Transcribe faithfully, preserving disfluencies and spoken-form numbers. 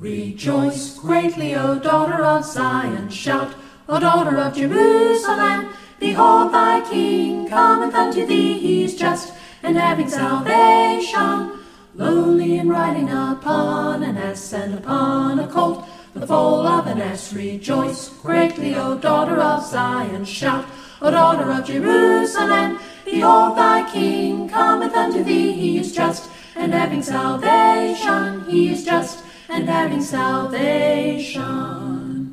Rejoice greatly, O daughter of Zion, shout, O daughter of Jerusalem. Behold, thy King cometh unto thee, he is just, and having salvation, lowly and riding upon an ass and upon a colt, the foal of an ass. Rejoice greatly, O daughter of Zion, shout, O daughter of Jerusalem. Behold, thy King cometh unto thee, he is just, and having salvation, he is just, and having salvation.